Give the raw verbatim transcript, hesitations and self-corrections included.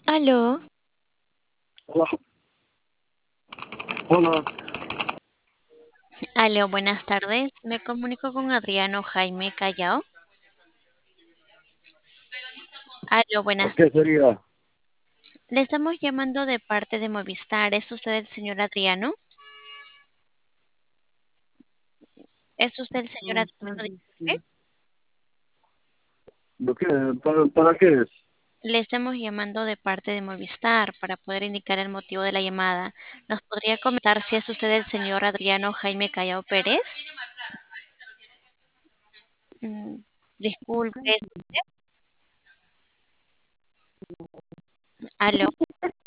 Aló, Hola, hola, aló, buenas tardes. Me comunico con Adriano Jaime Callao. Aló, ¿por buenas. qué sería? Le estamos llamando de parte de Movistar. ¿Es usted el señor Adriano? ¿Es usted el señor Adriano? Disculpe. ¿Por qué? ¿Para, para qué es? Le estamos llamando de parte de Movistar para poder indicar el motivo de la llamada. ¿Nos podría comentar si es usted el señor Adriano Jaime Callao Pérez? Mm, disculpe. ¿Aló?